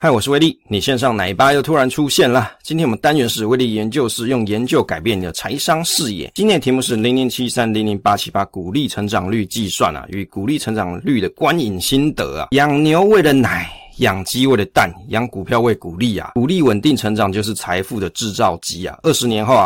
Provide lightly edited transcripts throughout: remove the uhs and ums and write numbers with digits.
嗨，我是威力，你线上奶爸又突然出现了。今天我们单元是威力研究室，用研究改变你的财商视野。今天的题目是0073000878股利成长率计算与股利成长率的观影心得养牛为了奶，养鸡为了蛋，养股票为股利股利稳定成长就是财富的制造机20年后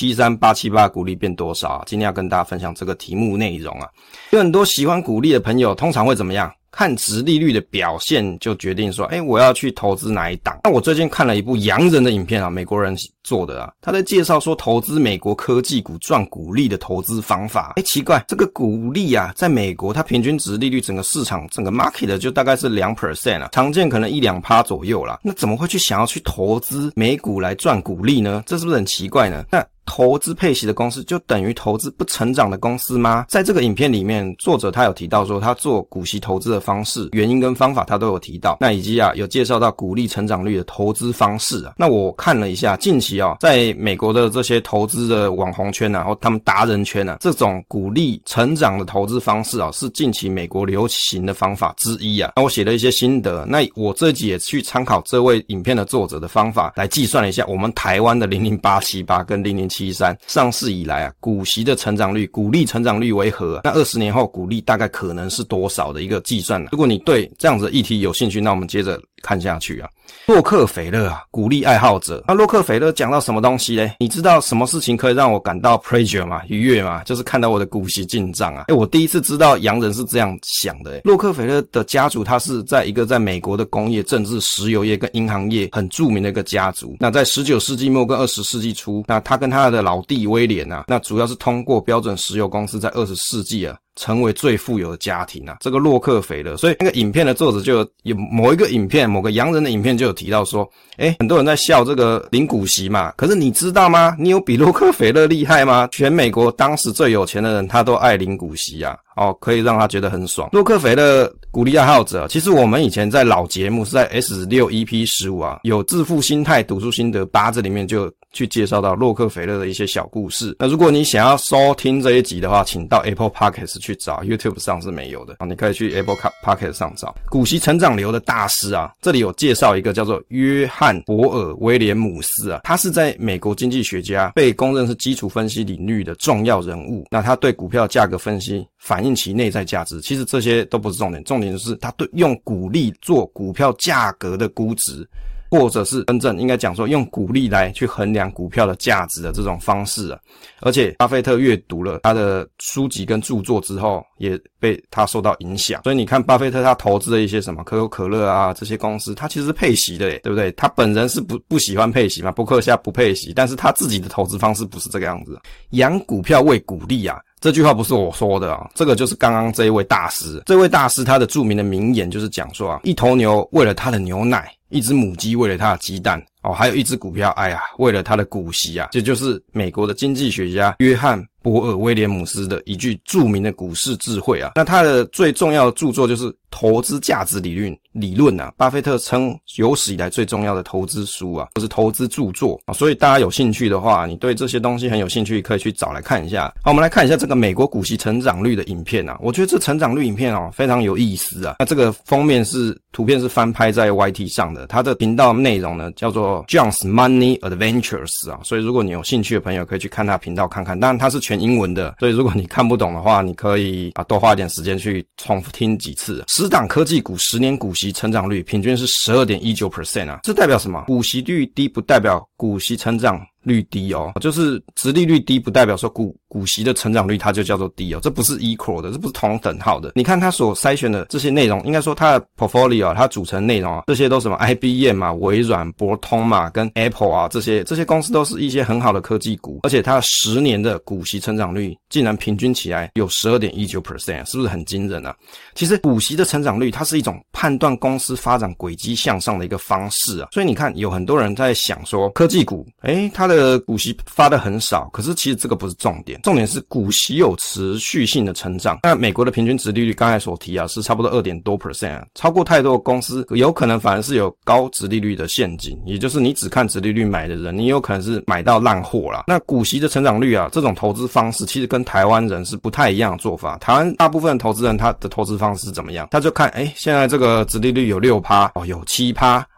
73878股利变多少今天要跟大家分享这个题目内容有很多喜欢股利的朋友通常会怎么样？看殖利率的表现就决定说我要去投资哪一档。那我最近看了一部洋人的影片美国人做的他在介绍说投资美国科技股赚股利的投资方法。奇怪，这个股利在美国它平均殖利率整个市场整个 market 就大概是 2% 常见可能 1-2% 左右啦。那怎么会想要去投资美股来赚股利呢？这是不是很奇怪呢？那投资配息的公司就等于投资不成长的公司吗？在这个影片里面，作者他有提到说他做股息投资的方式、原因跟方法他都有提到。那以及有介绍到股利成长率的投资方式那我看了一下，近期在美国的这些投资的网红圈或他们达人圈这种股利成长的投资方式是近期美国流行的方法之一那我写了一些心得，那我这集也去参考这位影片的作者的方法来计算了一下我们台湾的00878跟0073上市以来股息的成长率、股利成长率为何？那20年后股利大概可能是多少的一个计算如果你对这样子的议题有兴趣，那我们接着看下去洛克菲勒股利爱好者。那洛克菲勒讲到什么东西咧？你知道什么事情可以让我感到 pleasure 吗？愉悦吗？就是看到我的股息进账我第一次知道洋人是这样想的洛克菲勒的家族他是在一个在美国的工业、政治、石油业跟银行业很著名的一个家族。那在19世纪末跟20世纪初，那他跟他的老弟威廉那主要是通过标准石油公司在20世纪成为最富有的家庭这个洛克菲勒。所以那个影片的作者就有某一个影片，某个洋人的影片就有提到说很多人在笑这个领股息嘛，可是你知道吗？你有比洛克菲勒厉害吗？全美国当时最有钱的人他都爱领股息可以让他觉得很爽。洛克菲勒股利爱好者，其实我们以前在老节目是在 S6 EP15 有致富心态读书心得8这里面就去介绍到洛克菲勒的一些小故事。那如果你想要收听这一集的话，请到 Apple Podcast 去找， YouTube 上是没有的你可以去 Apple Podcast 上找。股息成长流的大师这里有介绍一个叫做约翰伯尔威廉姆斯他是在美国经济学家，被公认是基础分析领域的重要人物。那他对股票价格分析反映其内在价值，其实这些都不是重点，重点就是他用股利做股票价格的估值，或者是真正应该讲说用股利来去衡量股票的价值的这种方式而且巴菲特阅读了他的书籍跟著作之后，也被他受到影响。所以你看巴菲特他投资的一些什么可口可乐这些公司，他其实是配息的对不对？他本人是不喜欢配息嘛，伯克夏不配息，但是他自己的投资方式不是这个样子。养股票为股利这句话不是我说的这个就是刚刚这一位大师。这位大师他的著名的名言就是讲说一头牛为了他的牛奶，一只母鸡为了它的鸡蛋还有一只股票为了它的股息这就是美国的经济学家约翰伯尔威廉姆斯的一句著名的股市智慧那他的最重要的著作就是投资价值理论巴菲特称有史以来最重要的投资书就是投资著作所以大家有兴趣的话，你对这些东西很有兴趣，可以去找来看一下。好，我们来看一下这个美国股息成长率的影片我觉得这成长率影片非常有意思那这个封面图片是翻拍在 YT 上的，它的频道内容呢叫做 John's Money Adventures所以如果你有兴趣的朋友可以去看他频道看看，当然它是全英文的，所以如果你看不懂的话，你可以多花一点时间去重复听几次。10档科技股10年股息成长率平均是 12.19% 这代表什么？股息率低不代表股息成长率低就是殖利率低不代表说股息的成长率它就叫做低这不是 equal 的，这不是同等号的。你看他所筛选的这些内容，应该说他的 portfolio 它组成内容这些都什么 IBM 微软、博通跟 Apple 这些公司都是一些很好的科技股，而且它10年的股息成长率竟然平均起来有 12.19%， 是不是很惊人其实股息的成长率它是一种判断公司发展轨迹向上的一个方式所以你看有很多人在想说科技股它的股息发得很少，可是其实这个不是重点，重点是股息有持续性的成长。那美国的平均殖利率刚才所提是差不多 2% 多超过太多的公司有可能反而是有高殖利率的陷阱，也就是你只看殖利率买的人，你有可能是买到烂货啦。那股息的成长率这种投资方式其实跟台湾人是不太一样的做法。台湾大部分投资人他的投资方式是怎么样？他就看现在这个殖利率有 6% 有 7%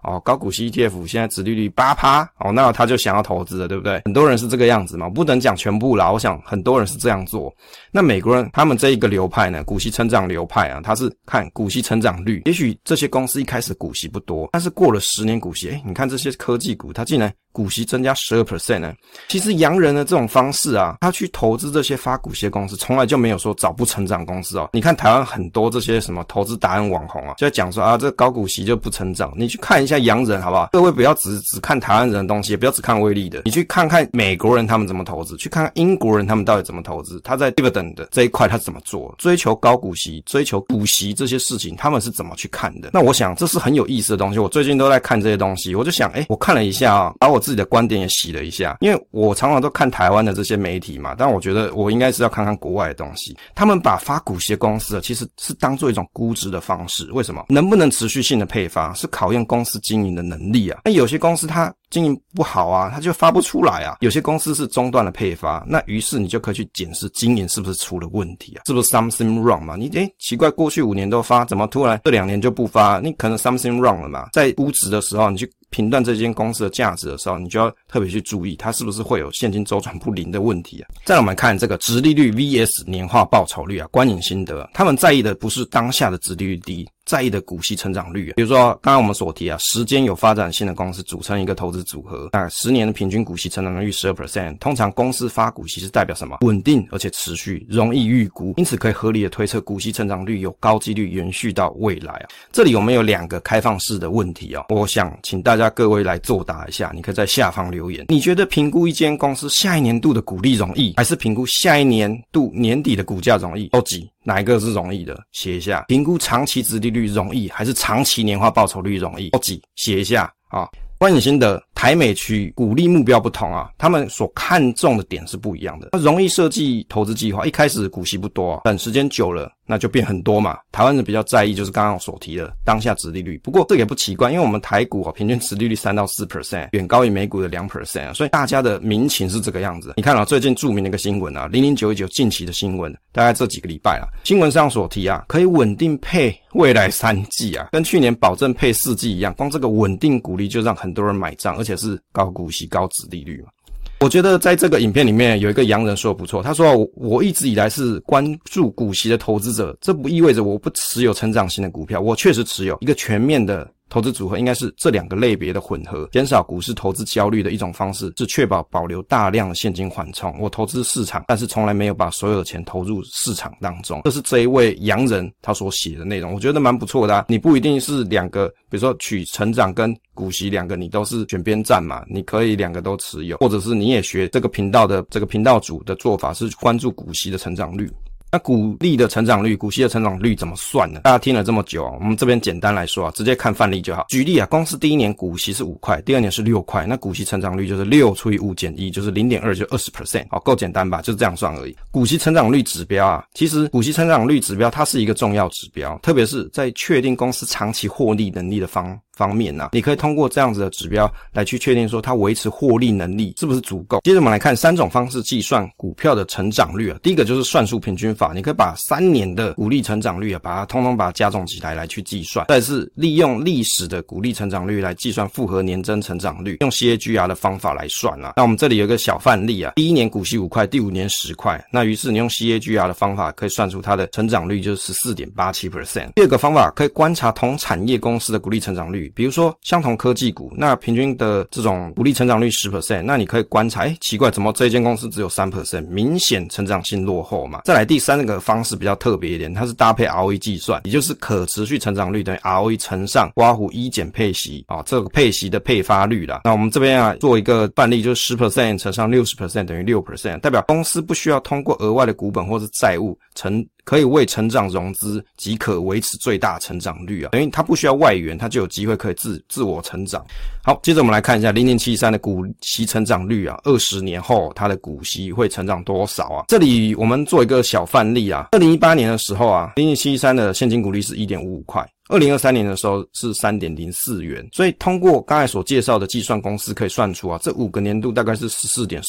高股息 ETF 现在殖利率 8%， 那他就想要投资了，对不对？很多人是这个样子嘛，不能讲全部啦，我想很多人是这样做。那美国人他们这一个流派呢，股息成长流派啊，他是看股息成长率。也许这些公司一开始股息不多，但是过了10年股息，你看这些科技股，它竟然股息增加 12% 呢。其实洋人的这种方式啊，他去投资这些发股息的公司，从来就没有说找不成长公司哦。你看台湾很多这些什么投资达人网红啊，就在讲说啊，这高股息就不成长。你去看一下洋人好不好？各位不要只看台湾人的东西，也不要只看威力的，你去看看美国人他们怎么投资，去看看英国人他们到底怎么投资，他在 dividend 的这一块他是怎么做，追求高股息、追求股息这些事情，他们是怎么去看的？那我想这是很有意思的东西。我最近都在看这些东西，我就想，我看了一下啊，把我自己的观点也洗了一下，因为我常常都看台湾的这些媒体嘛，但我觉得我应该是要看看国外的东西。他们把发股息的公司其实是当做一种估值的方式，为什么？能不能持续性的配发，是考验公司经营的能力啊。那有些公司它经营不好啊，它就发不出来啊。有些公司是中断了配发，那于是你就可以去检视经营是不是出了问题啊，是不是 something wrong 嘛？你奇怪，过去5年都发，怎么突然这2年就不发？你可能 something wrong 了嘛。在估值的时候，你去评断这间公司的价值的时候，你就要特别去注意它是不是会有现金周转不灵的问题啊。再来我们看这个殖利率 vs 年化报酬率啊，观影心得，他们在意的不是当下的殖利率低，在意的股息成长率啊。比如说刚刚我们所提啊，10间有发展性的公司组成一个投资组合，那10年的平均股息成长率 12%， 通常公司发股息是代表什么？稳定而且持续，容易预估，因此可以合理的推测股息成长率有高几率延续到未来啊。这里我们有2个开放式的问题啊，我想请大家各位来作答一下，你可以在下方留言。你觉得评估一间公司下一年度的股利容易，还是评估下一年度年底的股价容易？都几？哪一个是容易的？写一下。评估长期殖利率容易，还是长期年化报酬率容易？都几？写一下啊。观影心得，台美区股利目标不同啊，他们所看重的点是不一样的。那容易设计投资计划，一开始股息不多啊，等时间久了那就变很多嘛。台湾人比较在意就是刚刚我所提的当下殖利率，不过这个也不奇怪，因为我们台股平均殖利率3到4%，远高于美股的2%，所以大家的民情是这个样子。你看最近著名的一个新闻啊，00919近期的新闻，大概这几个礼拜啊，新闻上所提啊，可以稳定配未来3季啊，跟去年保证配4季一样，光这个稳定股利就让很多人买账，而且是高股息高殖利率嘛。我觉得在这个影片里面有一个洋人说得不错，他说我一直以来是关注股息的投资者，这不意味着我不持有成长型的股票，我确实持有。一个全面的投资组合应该是这2个类别的混合，减少股市投资焦虑的一种方式是确保保留大量的现金缓冲。我投资市场，但是从来没有把所有的钱投入市场当中。这是这一位洋人他所写的内容，我觉得蛮不错的啊。你不一定是2个，比如说取成长跟股息2个你都是选边站嘛，你可以2个都持有，或者是你也学这个频道的这个频道主的做法，是关注股息的成长率。那股利的成长率，股息的成长率怎么算呢？大家听了这么久我们这边简单来说直接看范例就好。举例公司第1年股息是5块，第2年是6块，那股息成长率就是6除以5减1，就是 0.2， 就 20%。够简单吧？就是这样算而已。股息成长率指标其实股息成长率指标它是一个重要指标，特别是在确定公司长期获利能力的方面你可以通过这样子的指标来去确定说它维持获利能力是不是足够。接着我们来看3种方式计算股票的成长率第一个就是算术平均法，你可以把3年的股利成长率把它通通把它加总起来去计算。再来是利用历史的股利成长率来计算复合年增成长率，用 CAGR 的方法来算那我们这里有一个小范例第1年股息5块，第5年10块，那于是你用 CAGR 的方法可以算出它的成长率就是 14.87%。第二个方法可以观察同产业公司的股利成长率，比如说相同科技股，那平均的这种股利成长率 10%， 那你可以观察奇怪怎么这间公司只有 3%， 明显成长性落后嘛。再来第3个方式比较特别一点，它是搭配 ROE 计算，也就是可持续成长率等于 ROE 乘上括弧1减配息这个配息的配发率啦。那我们这边做一个范例，就是 10% 乘上 60% 等于 6%， 代表公司不需要通过额外的股本或是债务可以为成长融资即可维持最大成长率等于它不需要外援，它就有机会可以自我成长。好，接着我们来看一下0073的股息成长率20年后它的股息会成长多少这里我们做一个小范例2018年的时候0073的现金股利是 1.55 块，2023年的时候是 3.04 元，所以通过刚才所介绍的计算公式可以算出这5个年度大概是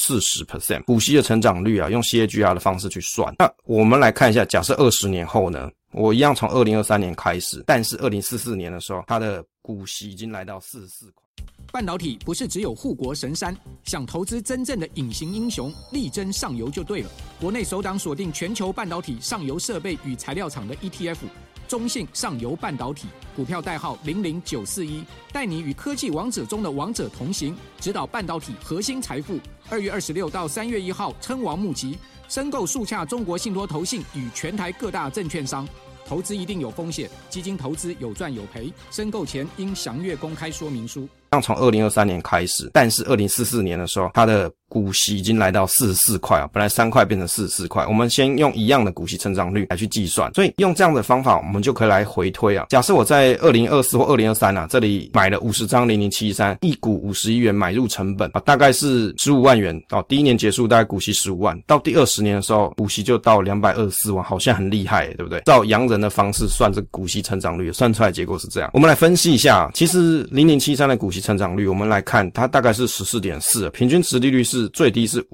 14.40% 股息的成长率用 CAGR 的方式去算。那我们来看一下，假设20年后呢，我一样从2023年开始，但是2044年的时候它的股息已经来到44块。 半导体不是只有护国神山，想投资真正的隐形英雄，力争上游就对了。国内首档锁定全球半导体上游设备与材料厂的 ETF， 中信上游半导体，股票代号00941，带你与科技王者中的王者同行，指导半导体核心财富。2月26到3月1号称王募集，申购速洽中国信托投信与全台各大证券商。投资一定有风险，基金投资有赚有赔，申购前应详阅公开说明书。 从2023年开始，但是2044年的时候，它的股息已经来到44块啊，本来3块变成44块。我们先用一样的股息成长率来去计算，所以用这样的方法，我们就可以来回推啊。假设我在2024或2023啊，这里买了50张0073，一股51元买入成本啊，大概是15万元哦。第一年结束大概股息15万，到第20年的时候，股息就到224万，好像很厉害，对不对？照洋人的方式算这个股息成长率，算出来结果是这样。我们来分析一下，其实0073的股息成长率，我们来看它大概是 14.4， 平均殖利率是最低是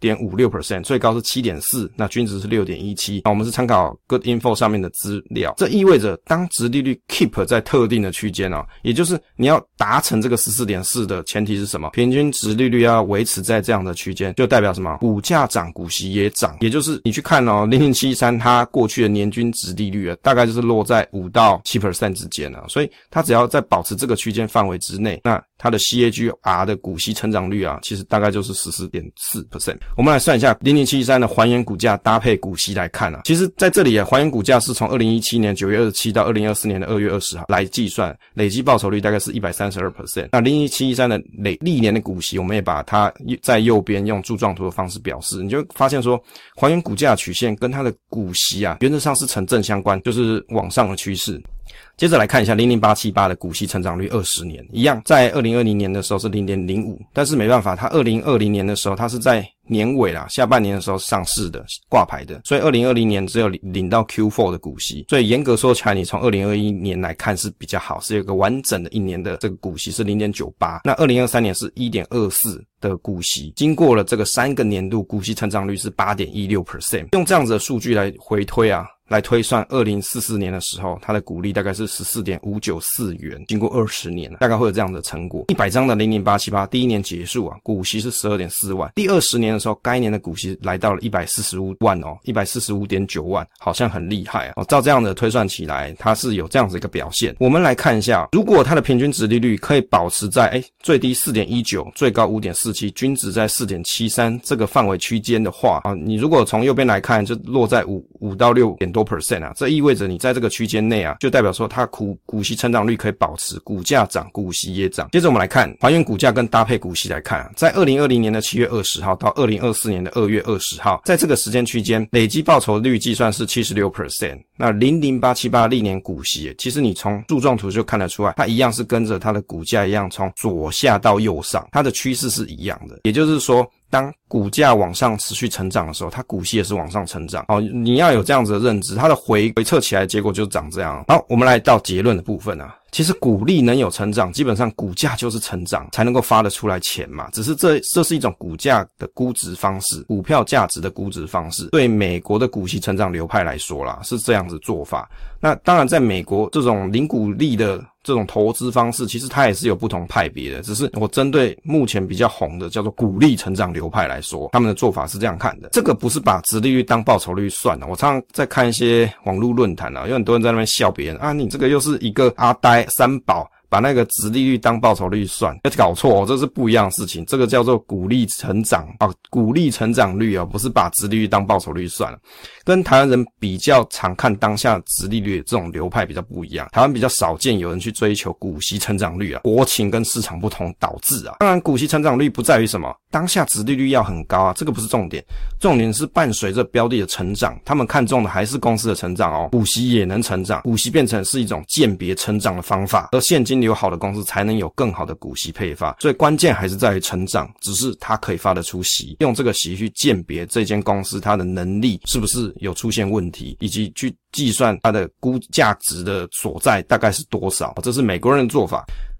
5.56%， 最高是 7.4， 那均值是 6.17。 我们是参考 Good Info 上面的资料，这意味着当殖利率 keep 在特定的区间也就是你要达成这个 14.4 的前提是什么？平均殖利率要维持在这样的区间，就代表什么？股价涨，股息也涨，也就是你去看0073它过去的年均殖利率大概就是落在5到 7% 之间所以它只要在保持这个区间范围之内，那它的 CAGR 的股息成长率其实大概就是 14.4%。 我们来算一下0073的还原股价搭配股息来看其实在这里还原股价是从2017年9月27到2024年的2月20号来计算，累计报酬率大概是 132%。 那0073的历年的股息，我们也把它在右边用柱状图的方式表示，你就发现说还原股价曲线跟它的股息原则上是成正相关，就是往上的趋势。接着来看一下00878的股息成长率20年，一样在2020年的时候是 0.05， 但是没办法，它2020年的时候它是在年尾下半年的时候上市的挂牌的，所以2020年只有领到 Q4 的股息，所以严格说起来，你从2021年来看是比较好，是有一个完整的一年的这个股息是 0.98， 那2023年是 1.24 的股息，经过了这个3个年度，股息成长率是 8.16%。 用这样子的数据来回推来推算2044年的时候，它的股利大概是 14.594 元，经过20年大概会有这样的成果。100张的00878第一年结束股息是 12.4 万，第20年的时候该年的股息来到了145万145.9 万，好像很厉害照这样的推算起来，它是有这样子一个表现。我们来看一下，如果它的平均殖利率可以保持在最低 4.19， 最高 5.47， 均值在 4.73 这个范围区间的话你如果从右边来看，就落在5到6点多%这意味着你在这个区间内就代表说它股息成长率可以保持，股价涨，股息也涨。接着我们来看还原股价跟搭配股息来看在2020年的7月20号到2024年的2月20号，在这个时间区间累计报酬率计算是 76%。 那00878历年股息，其实你从柱状图就看得出来，它一样是跟着它的股价一样从左下到右上，它的趋势是一样的，也就是说当股价往上持续成长的时候，它股息也是往上成长你要有这样子的认知，它的回测起来的结果就长这样。好，我们来到结论的部分其实股利能有成长，基本上股价就是成长才能够发得出来钱嘛，只是这是一种股价的估值方式，股票价值的估值方式。对美国的股息成长流派来说啦，是这样子做法。那当然在美国这种零股利的这种投资方式，其实它也是有不同派别的，只是我针对目前比较红的叫做股利成长流派来说，他们的做法是这样看的。这个不是把殖利率当报酬率算我常常在看一些网络论坛有很多人在那边笑别人你这个又是一个阿呆三宝把那个殖利率当报酬率算，搞错这是不一样的事情。这个叫做股利成长股利成长率不是把殖利率当报酬率算跟台湾人比较常看当下殖利率的这种流派比较不一样。台湾比较少见有人去追求股息成长率国情跟市场不同导致当然股息成长率不在于什么当下殖利率要很高这个不是重点，重点是伴随着标的的成长，他们看重的还是公司的成长股息也能成长，股息变成是一种鉴别成长的方法，而现金流好的公司才能有更好的股息配发，所以关键还是在于成长，只是它可以发得出息，用这个息去鉴别这间公司它的能力是不是有出现问题，以及去计算它的估价值的所在大概是多少，这是美国人的做法。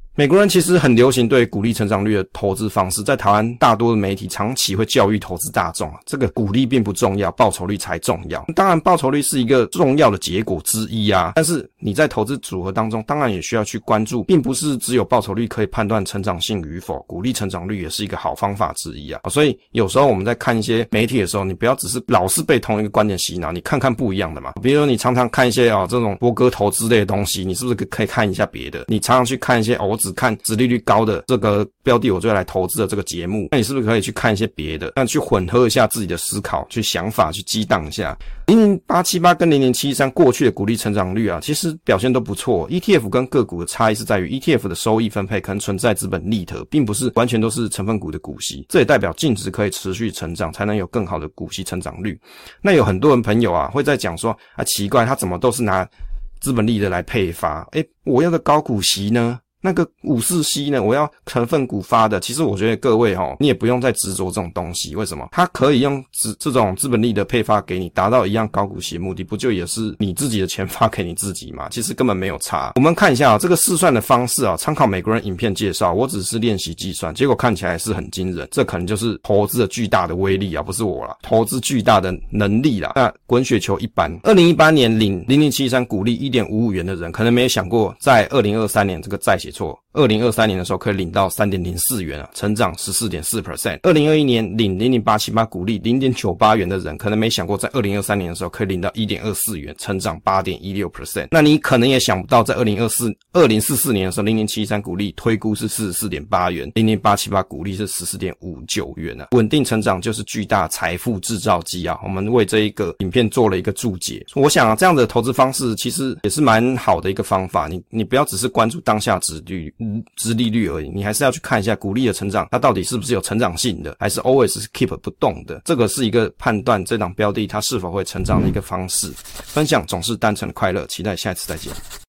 美国人其实很流行对股利成长率的投资方式，在台湾大多的媒体长期会教育投资大众这个股利并不重要，报酬率才重要。当然报酬率是一个重要的结果之一啊，但是你在投资组合当中当然也需要去关注，并不是只有报酬率可以判断成长性与否，股利成长率也是一个好方法之一啊。所以有时候我们在看一些媒体的时候，你不要只是老是被同一个观点洗脑，你看看不一样的嘛。比如说你常常看一些这种波哥投资类的东西，你是不是可以看一下别的？你常常去看一些我只看殖利率高的这个标的我就来投资的这个节目，那你是不是可以去看一些别的？那去混合一下自己的思考，去想法，去激荡一下。00878跟0073过去的股利成长率其实表现都不错。ETF 跟个股的差异是在于 ETF 的收益分配可能存在资本利得，并不是完全都是成分股的股息，这也代表净值可以持续成长，才能有更好的股息成长率。那有很多人朋友会在讲说奇怪，他怎么都是拿资本利得来配发，我要的高股息呢？那个54C呢，我要成分股发的。其实我觉得各位你也不用再执着这种东西。为什么？它可以用这种资本利得配发给你，达到一样高股息的目的，不就也是你自己的钱发给你自己吗？其实根本没有差。我们看一下这个试算的方式参考美国人影片介绍，我只是练习计算，结果看起来是很惊人。这可能就是投资的巨大的威力不是我啦，投资巨大的能力啦。那滚雪球一般，2018年领0073股利 1.55 元的人，可能没有想过在2023年这个再写错，2023年的时候可以领到 3.04 元成长 14.4%。2021年领00878股利 0.98 元的人，可能没想过在2023年的时候可以领到 1.24 元，成长 8.16%。那你可能也想不到在2044年的时候0073股利推估是 44.8 元，00878股利是 14.59 元稳定成长就是巨大财富制造机我们为这一个影片做了一个注解。我想这样的投资方式其实也是蛮好的一个方法，你不要只是关注当下殖利率而已，你还是要去看一下股利的成长，它到底是不是有成长性的，还是 always keep 不动的。这个是一个判断这档标的它是否会成长的一个方式。分享总是单纯的快乐，期待下一次再见。